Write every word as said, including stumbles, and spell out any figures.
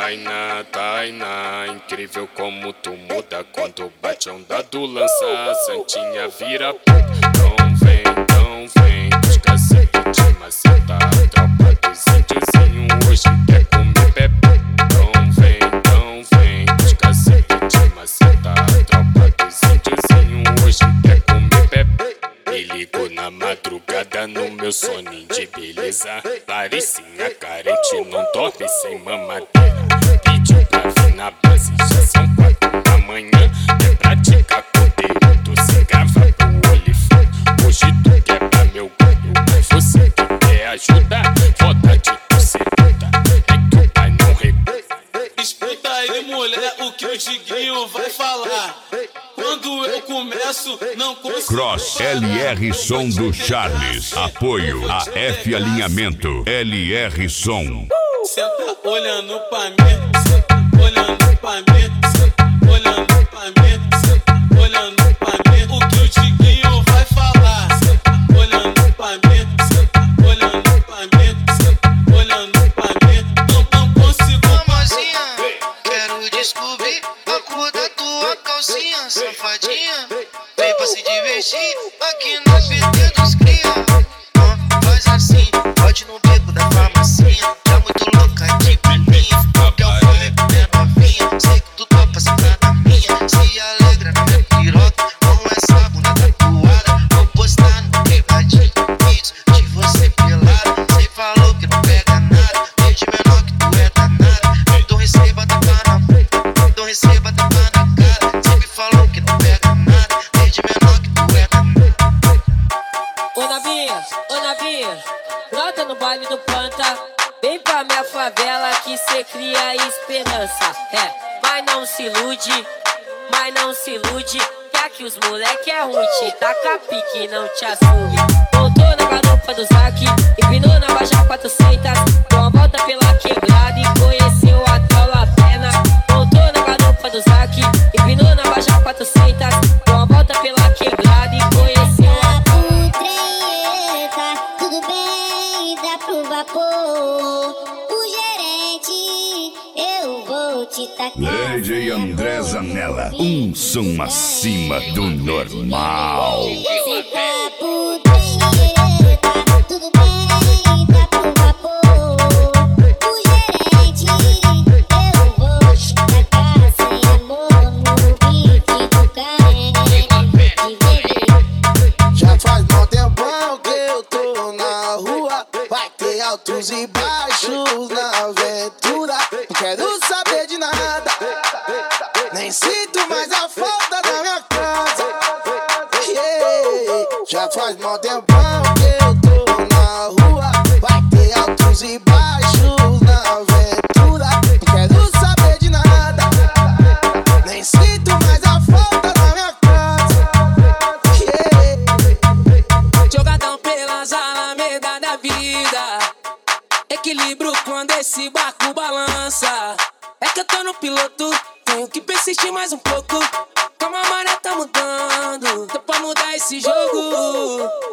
Tainá, Tainá, incrível como tu muda quando bate onda do lança. Santinha vira puta. Não vem, não vem, os cacete de maceta. Tropa dos índiozinho hoje quer comer bebê. Não vem, não vem, os cacete de maceta. Tropa dos índiozinho hoje quer comer bebê. Me ligou na madrugada no meu soninho de beleza. Laricinha carente, não dorme sem mamadeira. Pediu pra vir na base, já são quatro da manhã. É praticar conteúdo, se grava pro olifante. Hoje tu quebra meu galho, mas você que quer ajuda. Foda de tu seduta, é que o pai não recusa. Escuta aí, mulher, o que o Diguinho vai falar. Quando eu começo, não consigo. Cross L R Som do Charles. Apoio a F Alinhamento L R Som. Senta olhando pra mim, senta olhando pra mim, senta olhando pra mim, senta olhando pra mim. O que o Diguinho vai falar. Senta olhando pra mim, senta olhando pra mim, senta olhando pra mim. Não, não consigo. Mamazinha, quero descobrir a cor da tua calcinha, safadinha. Vem pra se divertir aqui no P T dos cria. Ah, faz assim, pode no beco da farmacinha. Tá muito louca de pininha, porque eu fui minha novinha. Sei que tu topa sentar na minha, se alegra na minha piroca. Com essa bunda tatuada, vou postar no privadinho vídeos de você pelado. Cê falou que não pega nada, desde menor que tu é danada. Então receba tapa na boca, então receba tapa na cara. Sempre falou que não pega nada, desde menor que tu é danada. Ô novinha, ô novinha, brota no baile do planta. Vem pra minha favela que cê cria esperança. É, mas não se ilude, mas não se ilude. Que aqui os moleque é ruim, te taca pique, não te assume. Voltou na garupa do Zac, empinou na Baixa quatrocentos. Deu uma volta pela quebrada e conheceu a tal La Pena. Voltou na garupa do Zac, empinou na Baixa quatrocentos. Deu uma volta pela quebrada e conheceu a tal La Pena. Tudo bem, dá pro vapor. O gerente, eu vou te tacar. Lady André Zanella. Um som acima do normal. Se tá por treta, tudo bem, dá pro vapor. O gerente, eu vou te tacar sem amor no beat do carente. Já faz mó tempão que eu tô na rua. Vai ter altos e baixos na aventura. Não quero saber de nada, nem sinto mais a falta da minha casa. Yeah. Já faz mó tempão que eu tô na rua. Vai ter altos e baixos na aventura. Não quero saber de nada, nem sinto mais a falta da minha casa. Yeah. Jogadão pelas alamedas da vida. Equilíbrio quando esse barco balança. É que eu tô no piloto, tenho que persistir mais um pouco. Calma, a maré tá mudando, tô pra mudar esse jogo.